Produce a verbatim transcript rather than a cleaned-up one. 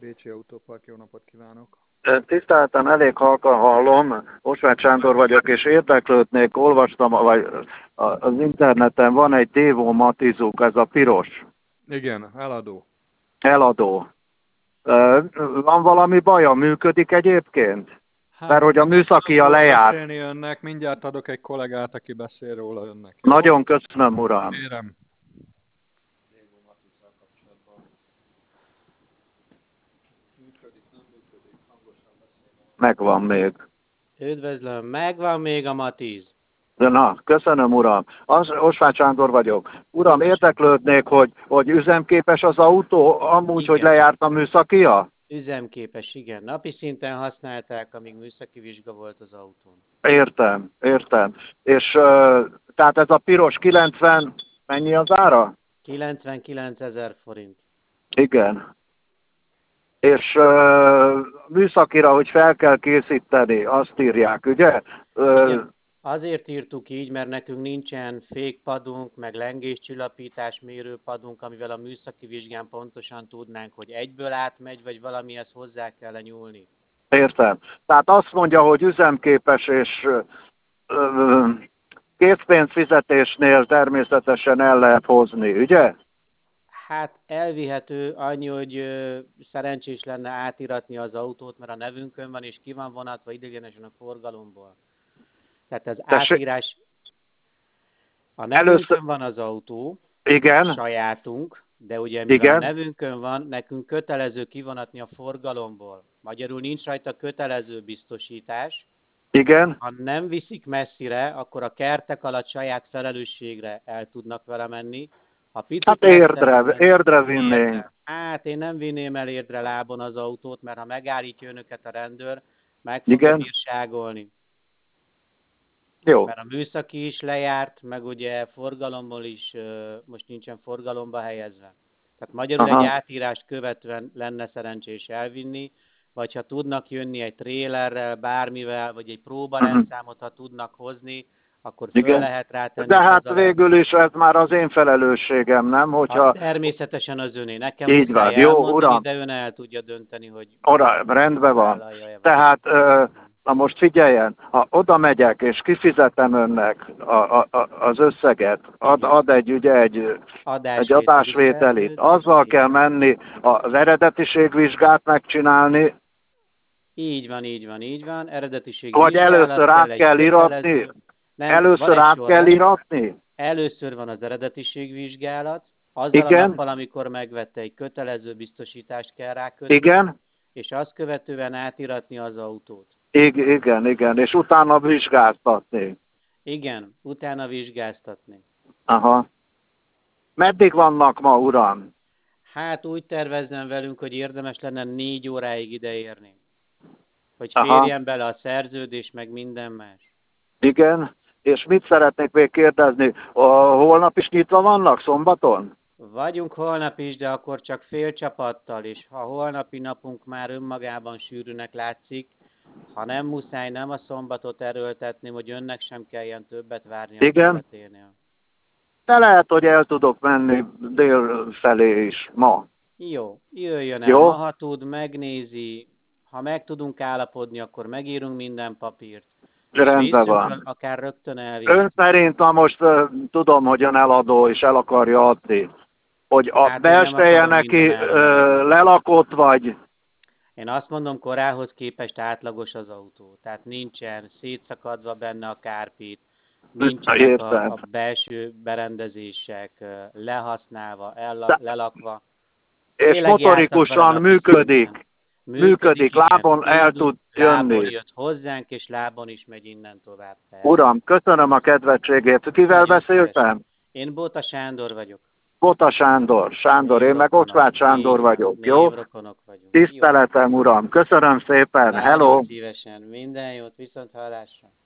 Bécsi Autópark, jó napot kívánok! Tiszteltem, elég halkan hallom, Osváth Sándor vagyok, és érdeklődnék, olvastam, vagy az interneten van egy Devo Matizuk, ez a piros Igen, eladó. eladó. Van valami baja, működik egyébként? Hát, Mert hogy a műszakia lejárt. beszélni önnek, mindjárt adok egy kollégát, aki beszél róla önnek. Jó? Nagyon köszönöm, uram. Kérem. Megvan még. Üdvözlöm, megvan még a Matiz. Na, köszönöm, uram. Az, Osváth Sándor vagyok. Uram, érdeklődnék, hogy, hogy üzemképes az autó, amúgy, Igen. hogy lejárt a műszakia? Üzemképes, igen. Napi szinten használták, amíg műszaki vizsga volt az autón. Értem, értem. És uh, tehát ez a piros kilencven, mennyi az ára? kilencvenkilencezer forint. Igen. És uh, műszakira, hogy fel kell készíteni, azt írják, ugye? Uh, Igen. Azért írtuk így, mert nekünk nincsen fékpadunk, meg lengéscsillapítás mérőpadunk, amivel a műszaki vizsgán pontosan tudnánk, hogy egyből átmegy, vagy valamihez hozzá kell nyúlni. Értem. Tehát azt mondja, hogy üzemképes és uh, készpénzfizetésnél természetesen el lehet hozni, ugye? Hát elvihető, annyi, hogy ö, szerencsés lenne átiratni az autót, mert a nevünkön van, és ki van vonatva ideiglenesen a forgalomból. Tehát az Tessék? átírás, a nevünkön Először... van az autó, Igen. sajátunk, de ugye mivel Igen. a nevünkön van, nekünk kötelező kivonatni a forgalomból. Magyarul nincs rajta kötelező biztosítás. Igen. Ha nem viszik messzire, akkor a kertek alatt saját felelősségre el tudnak vele menni. Ha picit Hát érdre, érdre vinnénk. Hát én nem vinném el érdre lábon az autót, mert ha megállítja önöket a rendőr, meg fogja Igen. bírságolni. Jó. Mert a műszaki is lejárt, meg ugye forgalomból is most nincsen forgalomba helyezve. Tehát magyarul Aha. egy átírást követően lenne szerencsés elvinni, vagy ha tudnak jönni egy trélerrel, bármivel, vagy egy próbarendszámot, ha tudnak hozni, akkor föl Igen. lehet rátenni. De hát haza végül is ez már az én felelősségem, nem? Hogyha... Hát természetesen az öné. Nekem így muszáj van, jó, elmondani, uram. de ön el tudja dönteni, hogy... Ora, rendben van. Tehát, na most figyeljen, ha oda megyek és kifizetem önnek a, a, a, az összeget, ad, ad egy, ugye, egy, egy adásvételit, azzal kell menni az eredetiségvizsgát megcsinálni. Így van, így van, így van. Eredetiség vagy először át kell iratni? Először át kell iratni? Először van az eredetiségvizsgálat, azzal Igen. a nappal, amikor megvette, egy kötelező biztosítást kell rákötni. Igen. És azt követően átiratni az autót. Igen, igen, igen. És utána vizsgáztatni. Igen, utána vizsgáztatni. Aha. Meddig vannak ma, uram? Hát úgy tervezem velünk, hogy érdemes lenne négy óráig ideérni. Hogy Aha. férjen bele a szerződés, meg minden más. Igen. És mit szeretnék még kérdezni? A holnap is nyitva vannak, szombaton? Vagyunk holnap is, de akkor csak fél csapattal, és ha holnapi napunk már önmagában sűrűnek látszik, ha nem muszáj, nem a szombatot erőltetni, hogy önnek sem kelljen többet várni a követénél. De lehet, hogy el tudok menni dél felé is ma. Jó, jöjjön el, Jó? ma, ha tud, megnézi, ha meg tudunk állapodni, akkor megírunk minden papírt. Rendben van. Akár rögtön elvisz. Ön szerint, na most uh, tudom, hogy ön eladó és el akarja adni, hogy a hát belseje neki uh, lelakott, vagy... Én azt mondom, korához képest átlagos az autó. Tehát nincsen szétszakadva benne a kárpit, nincsenek a, a belső berendezések lehasználva, ella, lelakva. És Tényleg motorikusan működik. Működik, működik lábon el tud jönni. Lábon jött hozzánk, és lábon is megy innen tovább. Persze. Uram, köszönöm a kedvességét. Kivel Nagyon beszéltem? Szépen. Én Bóta Sándor vagyok. Bóta Sándor, Sándor, én meg Osváth Sándor vagyok, jó? Tiszteletem, uram. Köszönöm szépen, hello! Szívesen, minden jót, viszont hallásra.